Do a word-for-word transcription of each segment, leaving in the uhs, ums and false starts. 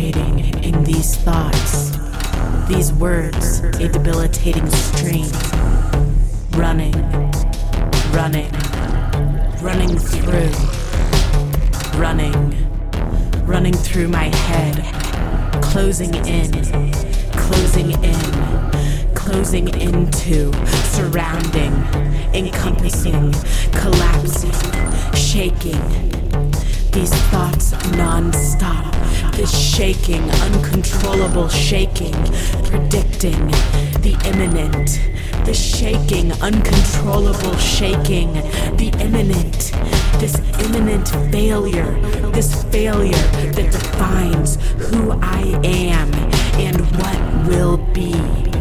suffocating in these thoughts, these words, a debilitating strain. Running, running, running through, running, running through my head, closing in, closing in, closing into, surrounding, encompassing, collapsing, shaking. These thoughts non-stop, this shaking, uncontrollable shaking, predicting the imminent, the shaking, uncontrollable shaking, the imminent, this imminent failure, this failure that defines who I am and what will be.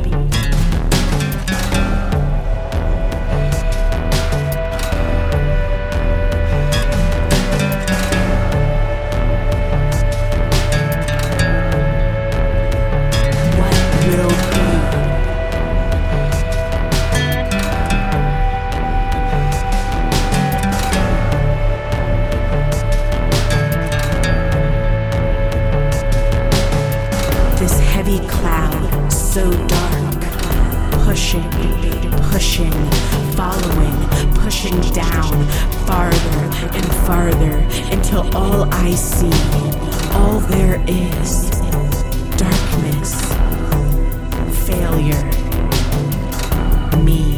This heavy cloud, so dark, pushing, pushing, following, pushing down, farther and farther, until all I see, all there is, darkness, failure, me.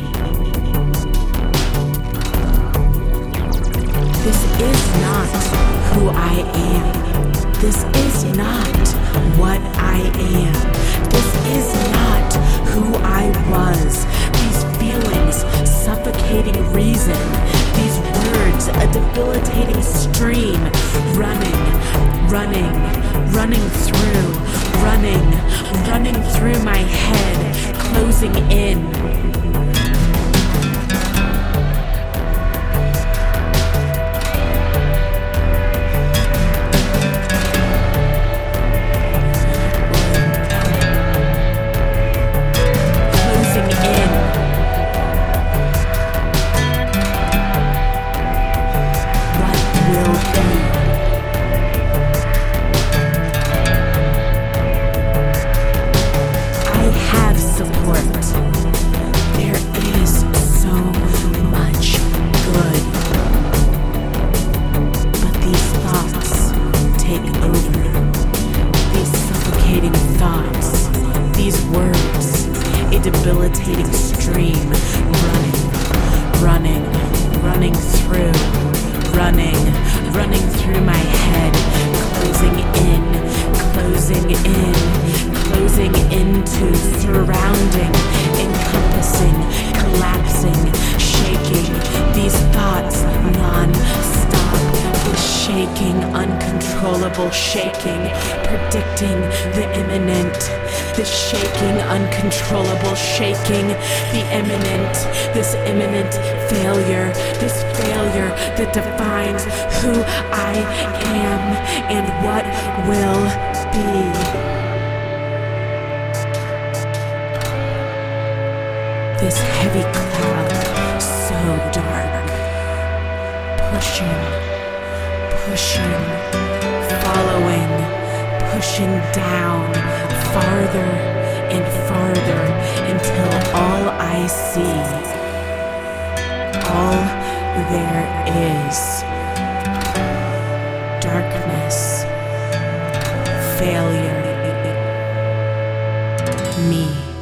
This is not who I am. This is not what I am. This is not who I was. These feelings, suffocating reason. These words, a debilitating stream. Running, running, running through, running, running through my head, closing in. Debilitating stream, running, running, running through, running, running through my head, closing in, closing in, closing into, surrounding, encompassing, collapsing, shaking, these thoughts non-stop, this shaking, uncontrollable shaking, predicting the imminent, this shaking, uncontrollable shaking, the imminent, this imminent failure, this failure that defines who I am and what will be. This heavy cloud, so dark, pushing, pushing, following, pushing down, farther and farther, until all I see, all there is, darkness, failure, me.